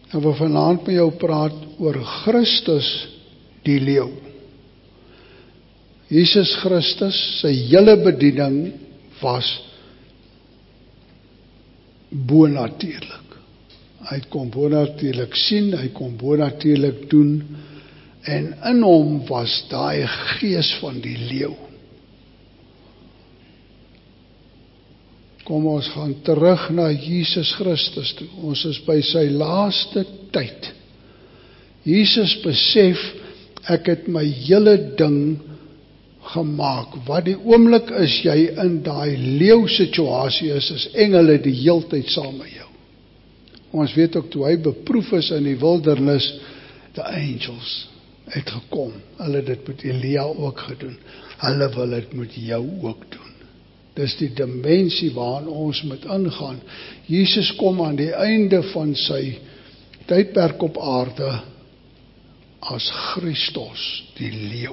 Ek wil vanaand met jou praat oor Christus die leeu. Jesus Christus, sy hele bediening was bonatuurlik. Hy kon bonatuurlik sien, hy kon bonatuurlik doen, en in hom was daai gees van die leeu. Kom ons gaan terug na Jesus Christus toe. Ons is by sy laaste tyd. Jesus besef, ek het my hele ding gemaak. Wat die oomblik is jy in daai leeu situasie is engele die heeltyd saam met jou. Ons weet ook toe hy beproef is in die wildernis, the angels het gekom. Hulle het dit met Elia ook gedoen. Hulle wil dit met jou ook doen. Dis die dimensie waarin ons moet ingaan. Jesus kom aan die einde van sy tydperk op aarde as Christus, die leeu.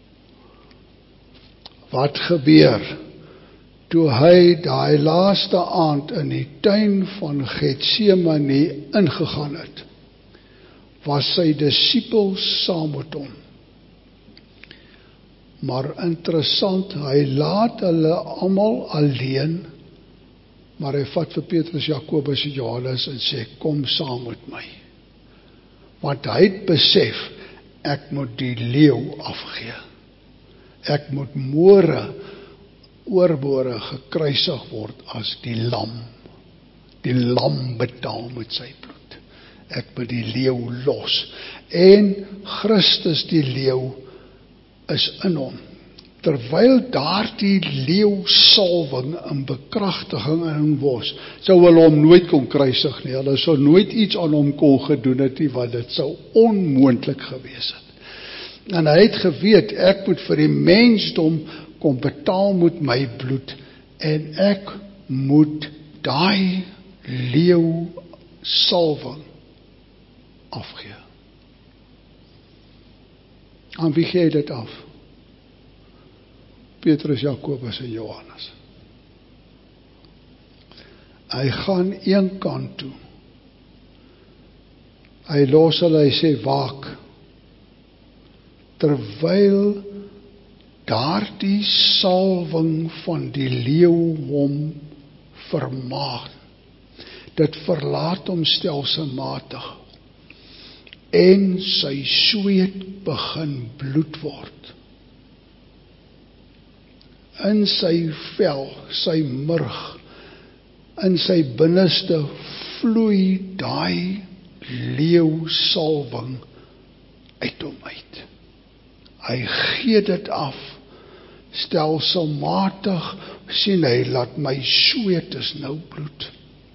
Wat gebeur toe hy daai laaste aand in die tuin van Getsemane ingegaan het? Was sy disippels saam met hom? Maar interessant, hy laat hulle almal alleen, maar hy vat vir Petrus, Jakobus en Johannes en sê, kom saam met my. Want hy het besef, ek moet die leeu afgee. Ek moet môre oorbore gekruisig word as die lam. Die lam betaal met sy bloed. Ek moet die leeu los. En Christus die leeu is in hom. Terwyl daardie leeusalwing in bekragtiging in hom was, sou hulle hom nooit kon kruisig nie. Hulle sou nooit iets aan hom kon gedoen het nie, want dit sou onmoontlik gewees het. En hy het geweet, ek moet vir die mensdom kom betaal met my bloed, en ek moet daai leeusalwing afgee. Aan wie gee dit af? Petrus, Jakobus en Johannes. Hy gaan een kant toe. Hy los hulle, hy sê, waak. Terwyl daardie salwing van die leeu hom vermaan. Dit verlaat hom stelselmatig. En sy sweet begin bloed word. In sy vel, sy murg, in sy binneste vloei daai leeusalwing uit hom uit. Hy gee dit af, stelselmatig sien hy, laat my sweet is nou bloed.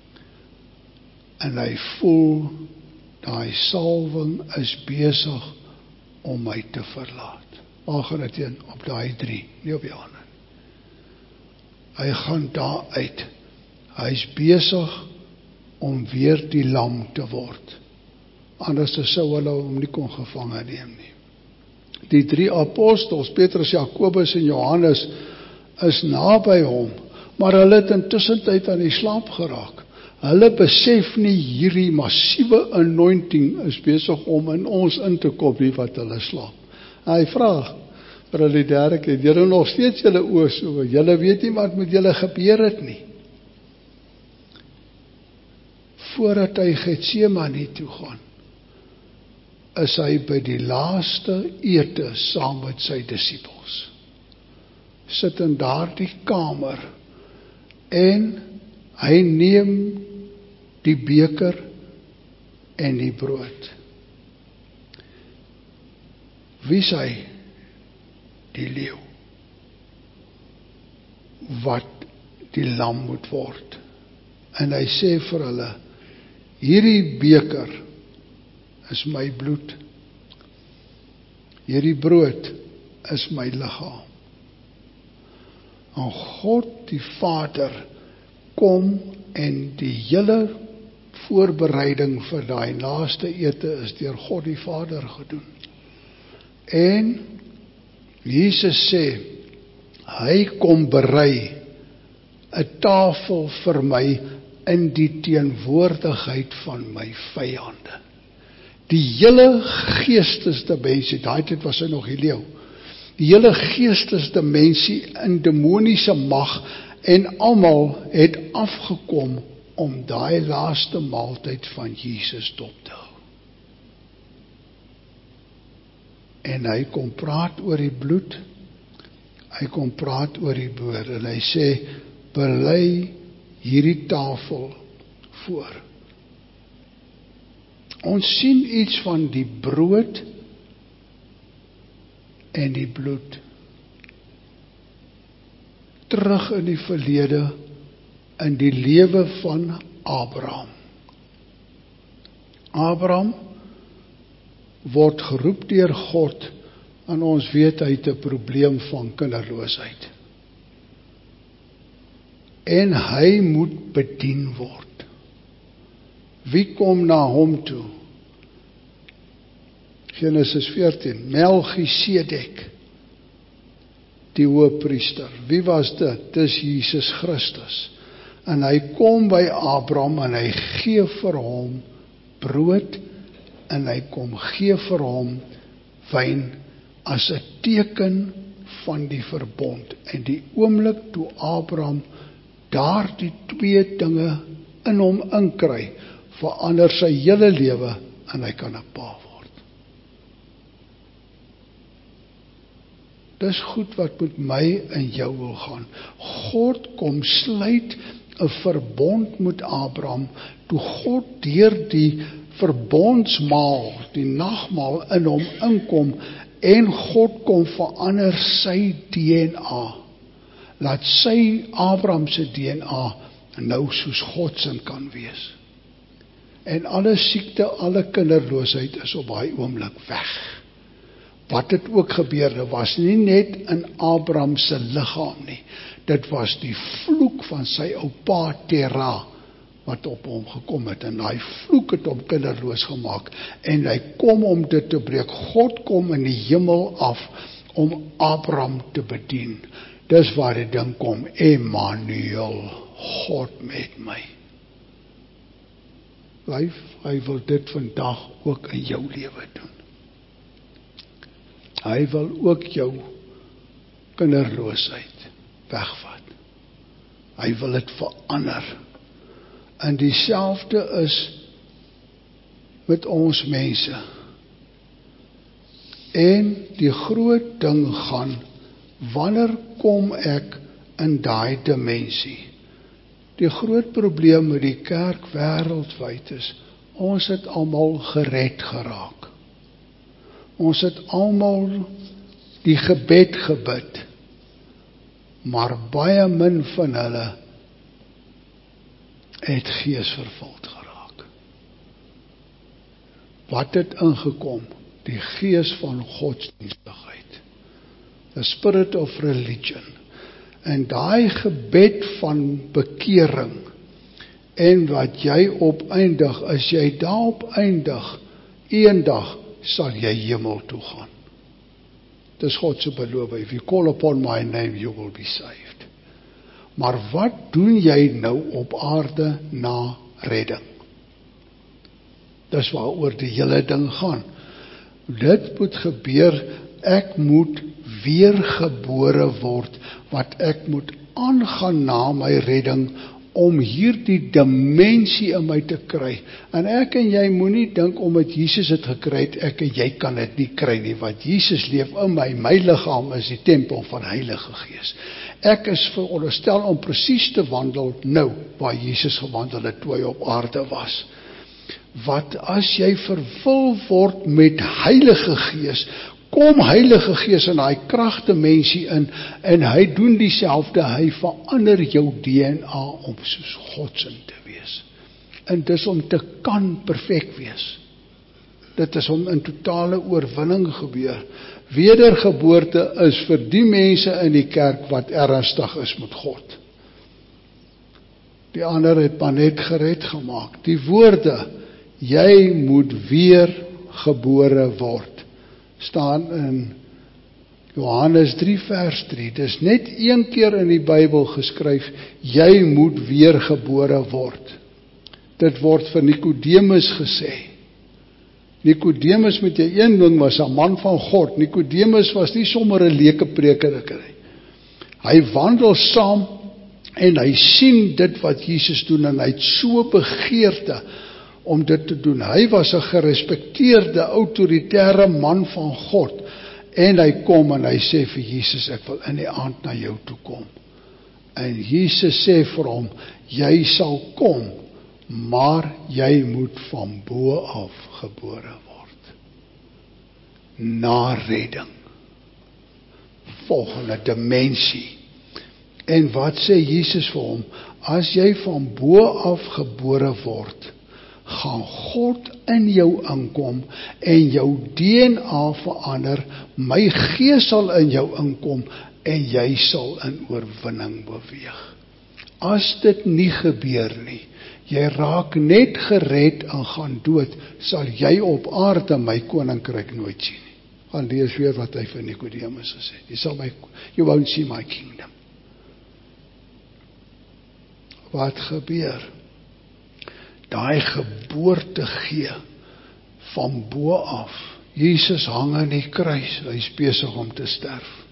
En hy voel, daai salwing is besig om my te verlaat. Waar gaan dit heen? Op daai 3, nie op die ander. Hy gaan daar uit. Hy is besig om weer die lam te word. Anders sou hulle hom nie kon gevange neem nie. Die 3 apostels, Petrus, Jakobus en Johannes, is naby hom, maar hulle het intussen tyd aan die slaap geraak. Hulle besef nie hierdie massiewe anointing is besig om in ons in te kom nie, wat hulle slaap. En hy vraag vir hulle die derde keer, julle nog steeds julle oë so, julle weet nie wat met julle gebeur het nie. Voordat hy Getsemane toe gaan, is hy by die laaste ete saam met sy disippels. Sit in daardie kamer, en hy neem die beker en die brood. Wie is hy? Die leeu. Wat die lam moet word. En hy sê vir hulle, hierdie beker is my bloed. Hierdie brood is my liggaam. En God die Vader kom en die hele voorbereiding vir daai laaste ete is deur God die Vader gedoen. En Jesus sê, hy kom berei 'n tafel vir my in die teenwoordigheid van my vyande. Die hele geestesdimensie, daai tyd was hy nog die leeu, die hele geestesdimensie in demoniese mag en almal het afgekom om daai laaste maaltyd van Jesus dop te hou. En hy kom praat oor die bloed, hy kom praat oor die boord, en hy sê, berei hierdie tafel voor. Ons sien iets van die brood en die bloed terug in die verlede in die lewe van Abraham. Abraham word geroep deur God en ons weet hy het 'n probleem van kinderloosheid. En hy moet bedien word. Wie kom na hom toe? Genesis 14, Melchisedek, die hoëpriester. Wie was dit? Dis Jesus Christus. En hy kom by Abraham en hy gee vir hom brood en hy kom gee vir hom wyn as 'n teken van die verbond. En die oomblik toe Abraham daardie twee dinge in hom inkry, verander sy hele lewe en hy kan 'n pa word. Dis goed wat met my en jou wil gaan. God kom sluit 'n verbond met Abraham, toe God deur die verbondsmaal, die nagmaal in hom inkom, en God kom verander sy DNA, laat sy Abraham se DNA nou soos God se kan wees. En alle siekte, alle kinderloosheid is op daai oomblik weg. Wat het ook gebeurde, was nie net in Abraham se liggaam nie, dit was die vloek van sy oupa Terah, wat op hom gekom het, en hy vloek het hom kinderloos gemaak, en hy kom om dit te breek. God kom in die hemel af, om Abraham te bedien. Dis waar die ding kom, Emmanuel, God met my. Hy wil dit vandag ook in jou lewe doen. Hy wil ook jou kinderloosheid wegvat. Hy wil dit verander. En dieselfde is met ons mense. En die groot ding gaan, wanneer kom ek in daai dimensie? Die groot probleem met die kerk wêreldwyd is, ons het almal gered geraak. Ons het almal die gebed gebid, maar baie min van hulle het geesvervuld geraak. Wat het ingekom? Die gees van godsdienstigheid. The spirit of religion. En daai gebed van bekering, en wat jy opeindig, as jy daarop eindig, eendag sal jy hemel toe gaan. Dis God se belofte, if you call upon my name, you will be saved. Maar wat doen jy nou op aarde na redding? Dis waaroor die hele ding gaan. Dit moet gebeur, ek moet weergebore word, wat ek moet aangaan na my redding, om hierdie dimensie in my te kry. En ek en jy moenie dink, omdat Jesus het gekry het, ek en jy kan dit nie kry nie, want Jesus leef in my, my liggaam is die tempel van Heilige Gees. Ek is veronderstel om presies te wandel nou, waar Jesus gewandel het, toe hy op aarde was. Wat as jy vervul word met Heilige Gees, kom Heilige Gees in daai kragdimensie in, en hy doen dieselfde, hy verander jou DNA om soos Godsin te wees. En dis om te kan perfek wees. Dit is om in totale oorwinning gebeur. Wedergeboorte is vir die mense in die kerk wat ernstig is met God. Die ander het maar net gered gemaak. Die woorde, jy moet weer gebore word, staan in Johannes 3 vers 3, dis net een keer in die Bybel geskryf, jy moet weergebore word. Dit word vir Nikodemus gesê. Nikodemus met jy een ding was 'n man van God. Nikodemus was nie sommer 'n leuke prediker nie. Hy wandel saam en hy sien dit wat Jesus doen en hy het so begeerte om dit te doen. Hy was 'n gerespekteerde, autoritaire man van God. En hy kom en hy sê vir Jesus, ek wil in die aand na jou toe kom. En Jesus sê vir hom, jy sal kom, maar jy moet van bo af gebore word. Na redding. Volgende dimensie. En wat sê Jesus vir hom? As jy van bo af gebore word, gaan God in jou inkom en jou DNA verander, my gees sal in jou inkom en jy sal in oorwinning beweeg. As dit nie gebeur nie, jy raak net gered en gaan dood, sal jy op aarde my koninkryk nooit sien nie. Gaan lees weer wat hy vir Nikodemus gesê het. You won't see my kingdom. Wat gebeur? Daai geboorte gee van bo af. Jesus hang aan die kruis, hy is besig om te sterf.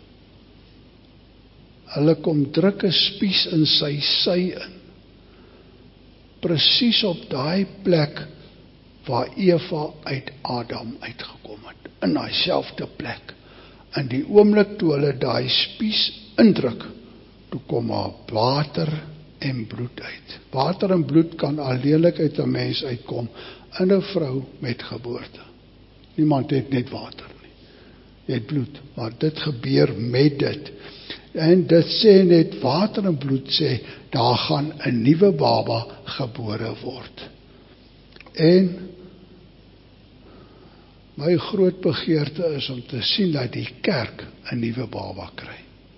Hulle kom druk 'n spies in sy sy in. Presies op daai plek waar Eva uit Adam uitgekom het. In daai selfde plek. In die oomblik toe hulle daai spies indruk, toe kom maar water en bloed uit. Water en bloed kan alleenlik uit 'n mens uitkom, in 'n vrou met geboorte. Niemand het net water nie. Jy het bloed, maar dit gebeur met dit. En dit sê net, water en bloed sê, daar gaan 'n nuwe baba gebore word. En my groot begeerte is om te sien dat die kerk 'n nuwe baba kry.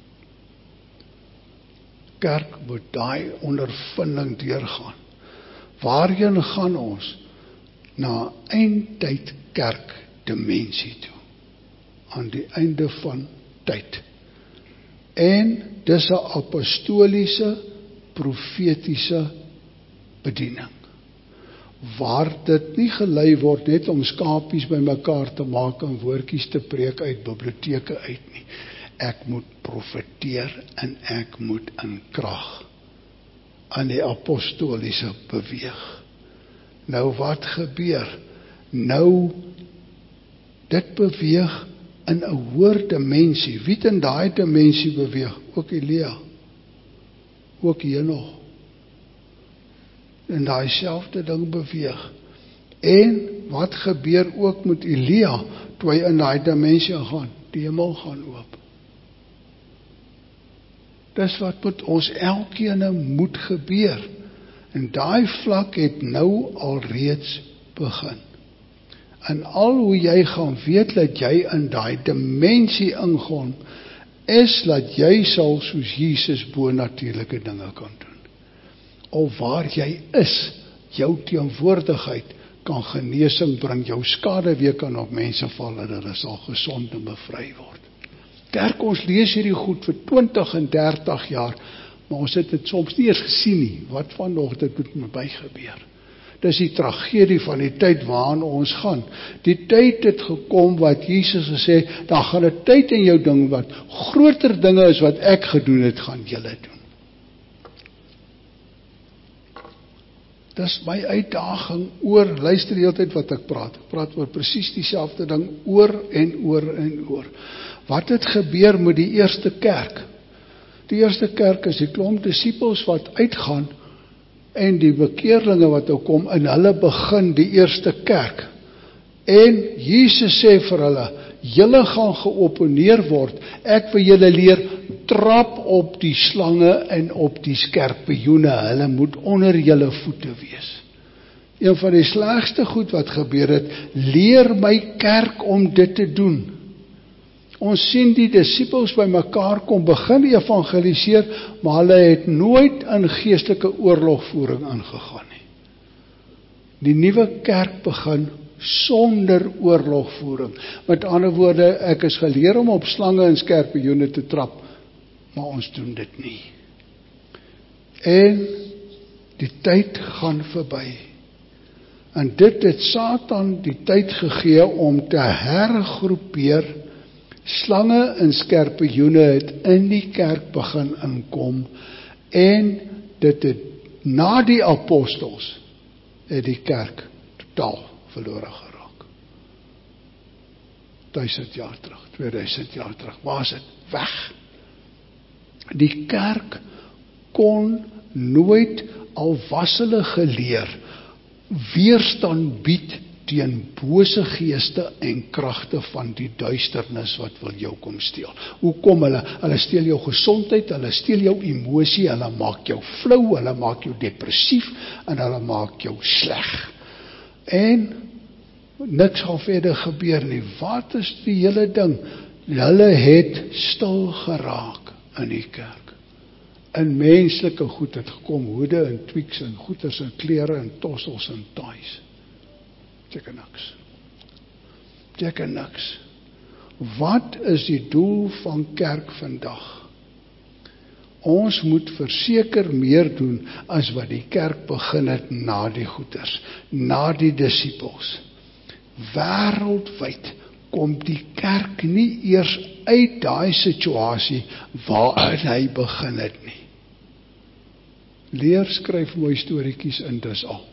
Kerk moet daai ondervinding deurgaan. Waarheen gaan ons? Na eindtyd kerk dimensie toe. Aan die einde van tyd. En dis 'n apostoliese, profetiese bediening. Waar dit nie gelei word net om skapies by mekaar te maak en woordjies te preek uit biblioteke uit nie. Ek moet profeteer en ek moet in krag aan die apostoliese beweeg. Nou wat gebeur? Nou dit beweeg in 'n hoër dimensie. Wie het in daai dimensie beweeg? Ook Elia. Ook Henog. En daai selfde ding beweeg. En wat gebeur ook met Elia toe hy in daai dimensie gaan? Die hemel gaan oop. Dis wat met ons elkeen moet gebeur. En daai vlak het nou alreeds begin. En al hoe jy gaan weet dat jy in daai dimensie ingaan, is dat jy sal soos Jesus bonatuurlike dinge kan doen. Of waar jy is, jou teenwoordigheid kan genesing bring, jou skade weer kan op mense val en hulle sal gesond en bevry word. Kerk, ons lees hierdie goed vir 20 en 30 jaar, maar ons het dit soms nie eens gesien nie. Wat van nog dit moet met my gebeur? Dis die tragedie van die tyd waaraan ons gaan. Die tyd het gekom wat Jesus gesê, daar gaan 'n tyd in jou ding wat groter dinge is wat ek gedoen het, gaan julle doen. Dis my uitdaging oor, luister die hele tyd wat ek praat oor presies dieselfde ding oor en oor en oor. Wat het gebeur met die eerste kerk? Die eerste kerk is die klomp disippels wat uitgaan en die bekeerlinge wat nou kom en hulle begin die eerste kerk. En Jesus sê vir hulle, julle gaan geopeneer word, ek wil julle leer, trap op die slange en op die skerpioene, hulle moet onder julle voete wees. Een van die slegste goed wat gebeur het, leer my kerk om dit te doen. Ons sien die disippels by mekaar kom begin evangeliseer, maar hulle het nooit in geestelike oorlogvoering ingegaan nie. Die nuwe kerk begin sonder oorlogvoering. Met ander woorde, ek is geleer om op slange en skorpioene te trap, maar ons doen dit nie. En die tyd gaan verby. En dit het Satan die tyd gegee om te hergroepeer. Slange en skorpioene het in die kerk begin inkom, en dit het na die apostels het die kerk totaal verlore geraak. 1000 jaar terug, 2000 jaar terug, waar is dit? Weg. Die kerk kon nooit, al was hulle geleer, weerstand bied teen bose geeste en kragte van die duisternis wat wil jou kom steel. Hoe kom hulle? Hulle steel jou gesondheid, hulle steel jou emosie, hulle maak jou flou, hulle maak jou depressief en hulle maak jou sleg. En niks gaan verder gebeur nie. Wat is die hele ding? Hulle het stil geraak in die kerk. In menslike goed het gekom, hoede en tweaks en goeders en klere en tossels en ties. Tjekke niks. Wat is die doel van kerk vandag? Ons moet verseker meer doen as wat die kerk begin het na die goeders, na die disippels. Wêreldwyd kom die kerk nie eers uit daai situasie waarin hy begin het nie. Leer skryf mooi storieetjies in, dis al.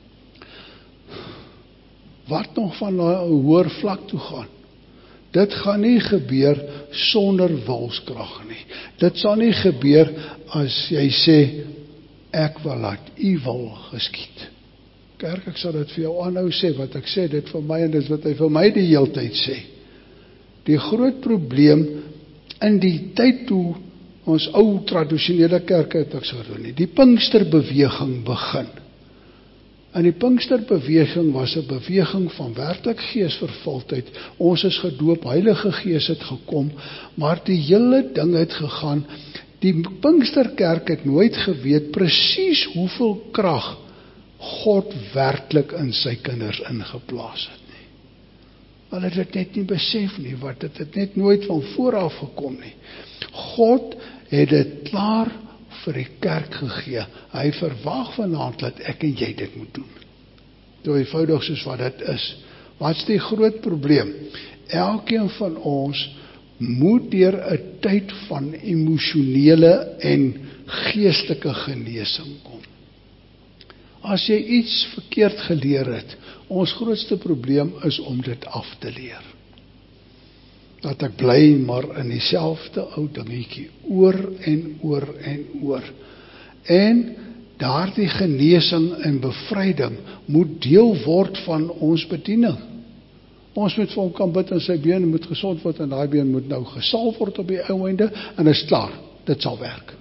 Wat nog van 'n hoër vlak toe gaan? Dit gaan nie gebeur sonder wilskrag nie. Dit sal nie gebeur as jy sê, ek wil laat u wil geskied. Kerk, ek sal dit vir jou aanhou sê, wat ek sê, dit vir my en dit wat hy vir my die hele tyd sê. Die groot probleem in die tyd toe ons ou tradisionele kerke het ek so doen nie, die Pinksterbeweging begin. En die Pinksterbeweging was 'n beweging van werklik geesvervuldheid. Ons is gedoop, Heilige Gees het gekom, maar die hele ding het gegaan. Die Pinksterkerk het nooit geweet presies hoeveel krag God werklik in sy kinders ingeplaas het nie. Hulle het dit net nie besef nie, want dit het net nooit van vooraf gekom nie. God het dit klaar vir die kerk gegee. Hy verwag vanaand dat ek en jy dit moet doen. Toe eenvoudig soos wat dit is. Wat is die groot probleem? Elkeen van ons moet deur 'n tyd van emosionele en geestelike genesing kom. As jy iets verkeerd geleer het, ons grootste probleem is om dit af te leer. Dat ek bly maar in dieselfde ou dingetjie, oor en oor en oor. En daardie genesing en bevryding moet deel word van ons bediening. Ons moet vir hom kan bid en sy been moet gesond word en daai been moet nou gesalf word op die ou einde en is klaar, dit sal werk.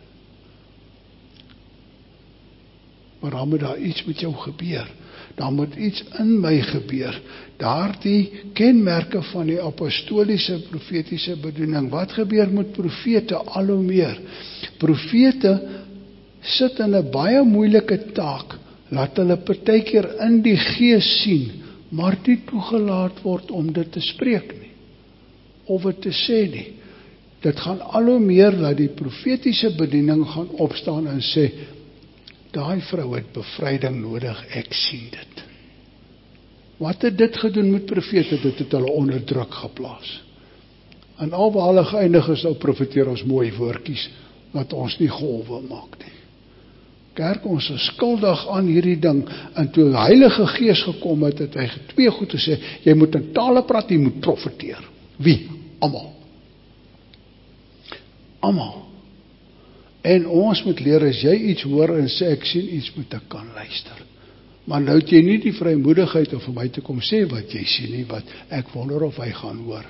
Maar dan moet daar iets met jou gebeur. Dan moet iets in my gebeur. Daardie kenmerke van die apostoliese, profetiese bediening. Wat gebeur met profete al hoe meer? Profete sit in 'n baie moeilike taak. Laat hulle partykeer in die gees sien, maar nie toegelaat word om dit te spreek nie. Of dit te sê nie. Dit gaan al hoe meer dat die profetiese bediening gaan opstaan en sê, daai vrou het bevryding nodig, ek sien dit. Wat het dit gedoen met profete? Dit het hulle onder druk geplaas. En alwaar hulle geëindig is, nou profeteer ons mooi woordjies, dat ons nie golwe maak nie. Kerk, ons is skuldig aan hierdie ding, en toe die Heilige Gees gekom het, het hy twee goed gesê, jy moet in tale praat, jy moet profeteer. Wie? Almal. Almal. En ons moet leer, as jy iets hoor en sê, ek sien iets, moet ek kan luister. Maar nou het jy nie die vrymoedigheid om vir my te kom sê wat jy sien nie, wat ek wonder of hy gaan hoor.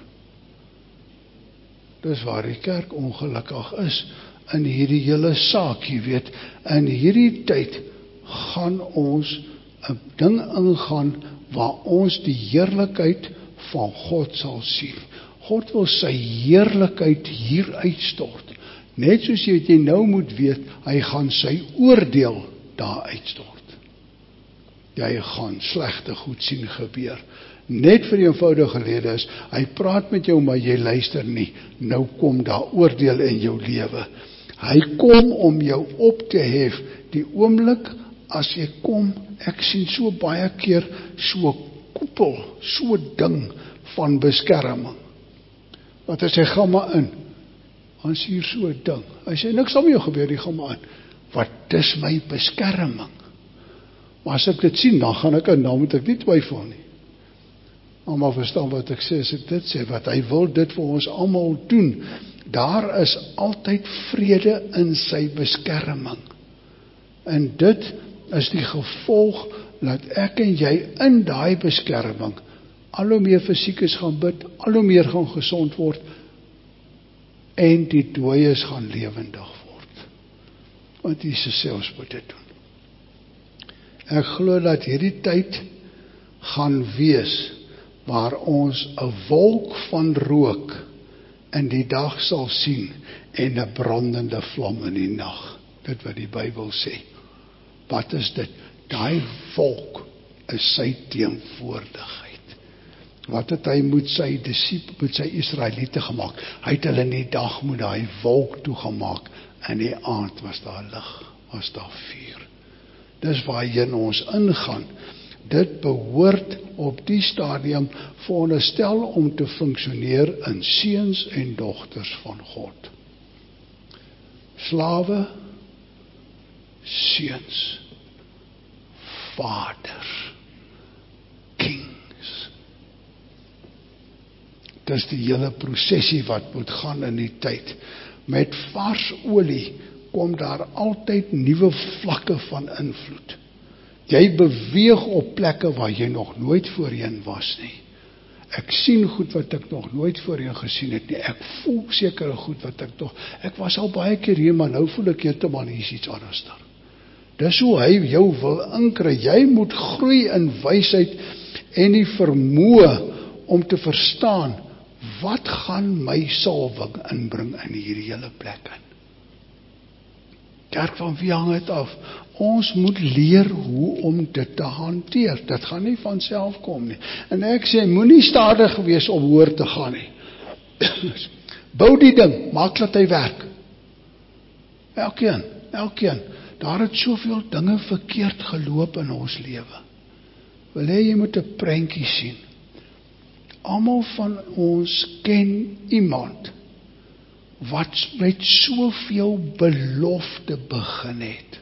Dis waar die kerk ongelukkig is, in hierdie hele saak, jy weet, in hierdie tyd gaan ons 'n ding ingaan, waar ons die heerlikheid van God sal sien. God wil sy heerlikheid hier uitstort. Net soos jy nou moet weet, hy gaan sy oordeel daar uitstort. jy gaan slegte goed sien gebeur. Net vir die eenvoudige rede is, hy praat met jou, maar jy luister nie. Nou kom daar oordeel in jou lewe. Hy kom om jou op te hef, die oomblik as jy kom, ek sien so baie keer so koepel, so ding van beskerming. Want as hy gaan maar in, dan is hier so 'n ding. Hy sê, niks sal met jou gebeur, die gaan maar in. Wat is my beskerming? Maar as ek dit sien, dan gaan ek in, dan moet ek nie twyfel nie. Almal verstaan wat ek sê, as ek dit sê, wat hy wil dit vir ons almal doen. Daar is altyd vrede in sy beskerming. En dit is die gevolg, dat ek en jy in daai beskerming, al hoe meer fisiekes gaan bid, al hoe meer gaan gesond word, en die dooies gaan lewendig word. Want Jesus sê ons moet dit doen. Ek glo dat hierdie tyd gaan wees, waar ons 'n wolk van rook in die dag sal sien, en 'n brandende vlam in die nag. Dit wat die Bybel sê. Wat is dit? Daai wolk is sy teenwoordigheid. Wat het hy met sy Israeliete gemaak? Hy het hulle in die dag met daai wolk toegemaak, en die aand was daar lig, was daar vuur. Dis waarheen ons ingaan. Dit behoort op die stadium veronderstel om te funksioneer in seuns en dogters van God. Slawe, seuns, vaders, kings. Dis die hele prosesie wat moet gaan in die tyd. Met vars olie kom daar altyd nuwe vlakke van invloed. Jy beweeg op plekke waar jy nog nooit voorheen was nie. Ek sien goed wat ek nog nooit voorheen gesien het nie. Ek voel sekere goed wat ek was al baie keer hier, maar nou voel ek heeltemal hier is iets anders daar. Dis hoe hy jou wil inkry. Jy moet groei in wysheid en die vermoë om te verstaan, wat gaan my salwing inbring in hierdie hele plek in? Kerk, van wie hang het af? Ons moet leer hoe om dit te hanteer. Dit gaan nie van self kom nie. En ek sê, moenie stadig wees om hoor te gaan nie. Bou die ding, maak dat hy werk. Elkeen. Daar het soveel dinge verkeerd geloop in ons lewe. Wil jy moet 'n prentjie sien. Almal van ons ken iemand wat met soveel belofte begin het.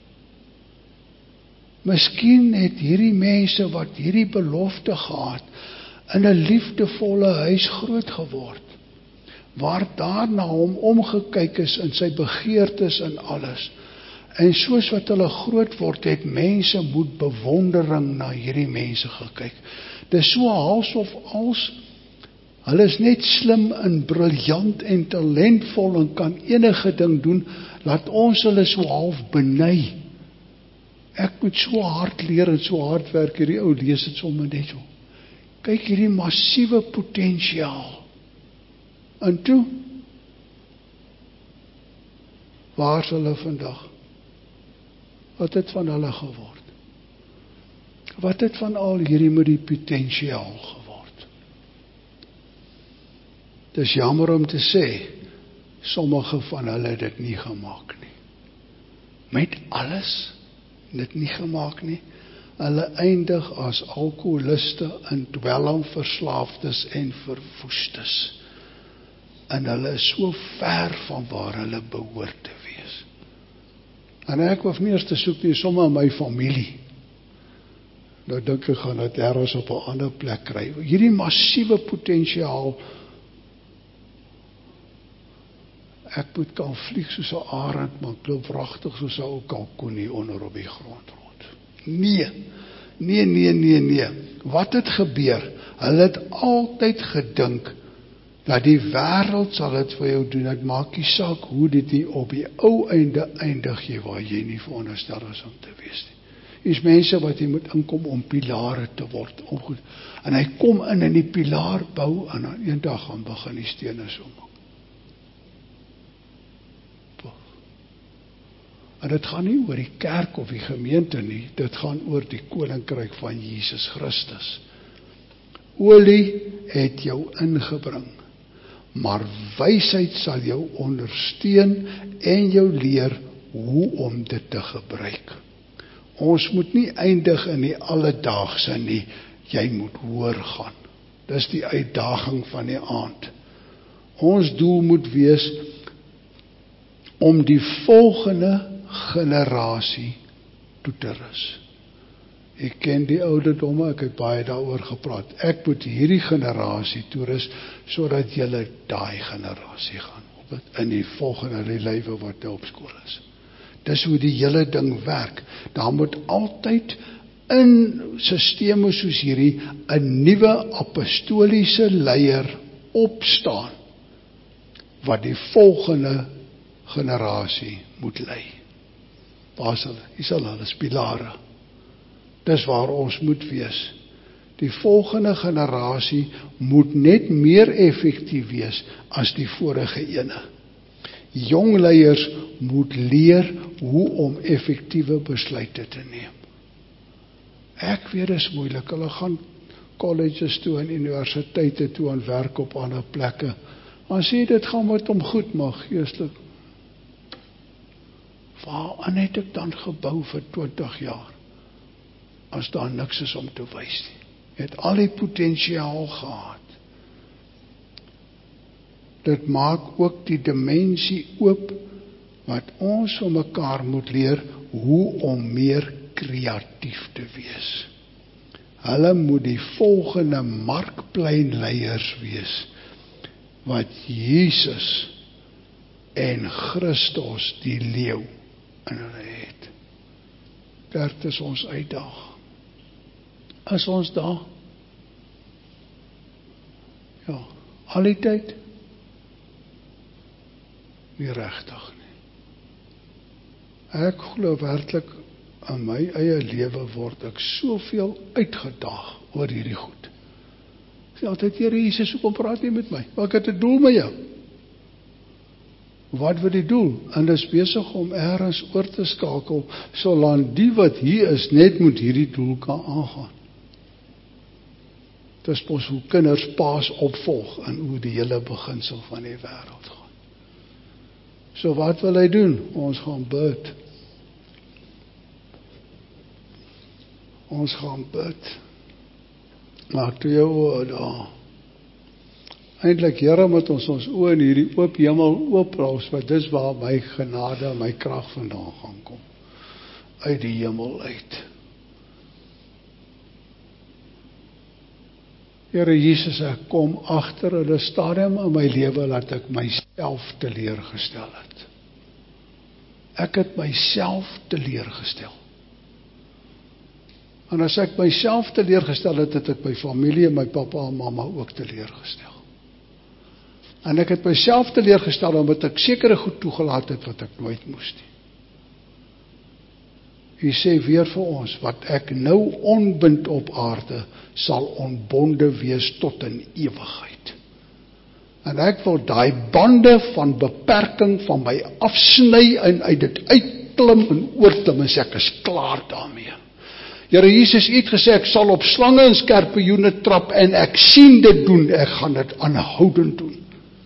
Miskien het hierdie mense wat hierdie belofte gehad, in 'n liefdevolle huis groot geword, waar daarna hom omgekyk is in sy begeertes en alles. En soos wat hulle groot word, het mense met bewondering na hierdie mense gekyk. Dit is so halsof hulle is net slim en briljant en talentvol en kan enige ding doen, laat ons hulle so half beny. Ek moet so hard leer en so hard werk, hierdie ou lees dit sommer net so. Kyk hierdie massiewe potensiaal. En toe, waar is hulle vandag? Wat het van hulle geword? Wat het van al hierdie met die potensiaal geword? Dis jammer om te sê, sommige van hulle het dit nie gemaak nie. Met alles dit nie gemaak nie. Hulle eindig as alkoholiste en dwelmverslaafdes en verwoestes. En hulle is so ver van waar hulle behoort te wees. En ek hoef nie eers te soek nie, sommer in my familie. Nou dink ek gaan dit ergens op 'n ander plek kry. Hierdie massiewe potensiaal. Ek moet kan vlieg soos 'n arend, maar ek loop wragtig soos 'n ou kalkoen onder op die grond rond. Nee. Wat het gebeur? Hulle het altyd gedink dat die wêreld sal dit vir jou doen. Dit maak nie saak hoe dit nie op die ou einde eindig jy waar jy nie veronderstel is om te wees nie. Is mense wat jy moet inkom om pilare te word. En hy kom in die pilaar bou en dan eendag gaan begin die stene so maak. En dit gaan nie oor die kerk of die gemeente nie, dit gaan oor die koninkryk van Jesus Christus. Olie het jou ingebring, maar wysheid sal jou ondersteun en jou leer hoe om dit te gebruik. Ons moet nie eindig in die alledaagse nie, jy moet hoor gaan. Dis die uitdaging van die aand. Ons doel moet wees om die volgende generasie toe te rus. Ek ken die ouderdomme, ek het baie daaroor gepraat. Ek moet hierdie generasie toerus, sodat julle daai generasie gaan op in die volgende lewe wat nou op skool is. Dis hoe die hele ding werk. Daar moet altyd in sisteme soos hierdie 'n nuwe apostoliese leier opstaan, wat die volgende generasie moet lei. Waar is hulle? Hier is hulle, dis pilare. Dis waar ons moet wees. Die volgende generasie moet net meer effektief wees as die vorige ene. Jong leiers moet leer hoe om effektiewe besluite te neem. Ek weet dit is moeilik, hulle gaan colleges toe en universiteite toe en werk op ander plekke. Maar sê dit gaan met hom goed, maar geestelik. Waaraan het ek dan gebou vir 20 jaar? As daar niks is om te wys nie. Het al die potensiaal gehad. Dit maak ook die dimensie oop, wat ons van mekaar moet leer, hoe om meer kreatief te wees. Hulle moet die volgende markpleinleiers wees, wat Jesus en Christus die leeu in hulle het. Dit is ons uitdaging. Is ons daar? Ja, al die tyd? Nie regtig nie. Ek glo werklik in my eie lewe word ek soveel uitgedaag oor hierdie goed. Ek sê altyd, Here Jesus, hoekom praat jy met my? Wat het 'n doel met jou? Wat wil die doel? En dis besig om ergens oor te skakel, solank die wat hier is, net moet hierdie doel kan aangaan. Dis mos hoe kinders paas opvolg en hoe die hele beginsel van die wêreld gaan. So wat wil hy doen? Ons gaan bid. Ons gaan bid. Maak toe jou oë daar. Eintlik, Here, moet ons oë in hierdie oop hemel ooplos, want dis waar my genade en my krag vandaan gaan kom. Uit die hemel uit. Here Jesus, ek kom agter 'n stadium in my lewe dat ek myself teleurgestel het. Ek het myself teleurgestel. En as ek myself teleurgestel het, het ek my familie, my pappa en mamma ook teleurgestel. En ek het myself teleurgestel omdat ek sekere goed toegelaat het wat ek nooit moes nie. U sê weer vir ons, wat ek nou onbind op aarde, sal onbonde wees tot in ewigheid. En ek wil daai bande van beperking van my afsny en uit dit uitklim en oorklim en sê ek is klaar daarmee. Here Jesus, U het gesê ek sal op slange en skorpioene trap en ek sien dit doen, ek gaan dit aanhoudend doen.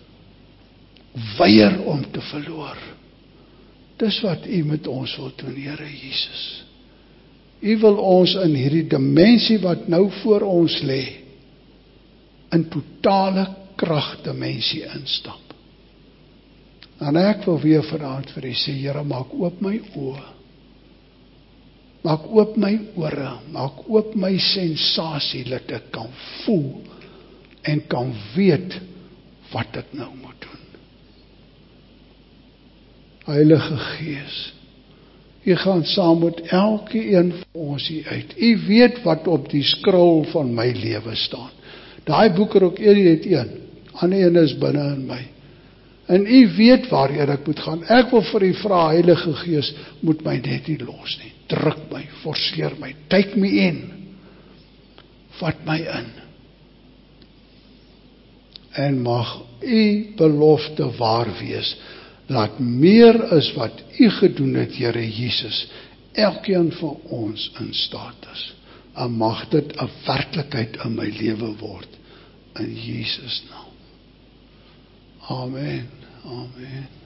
Weier om te verloor. Dis wat U met ons wil doen, Here Jesus. U wil ons in hierdie dimensie wat nou voor ons lê, in totale kragdimensie instap. En ek wil weer vanaand vir U sê, Here, maak oop my oë. Maak oop my ore, maak oop my sensasie, dat ek kan voel en kan weet wat ek nou moet doen. Heilige Gees, U gaan saam met elke een van ons hier uit. U weet wat op die skrol van my lewe staan. Daai boekrok het een, ander een is binne in my. En U weet waarheen ek moet gaan. Ek wil vir U vra, Heilige Gees, moet my net nie los nie. Druk my, forceer my, take me in. Vat my in. En mag U belofte waar wees, laat meer is wat U gedoen het, Here Jesus, elkeen van ons in staat is. En mag dit 'n werklikheid in my lewe word, in Jesus naam. Amen, amen.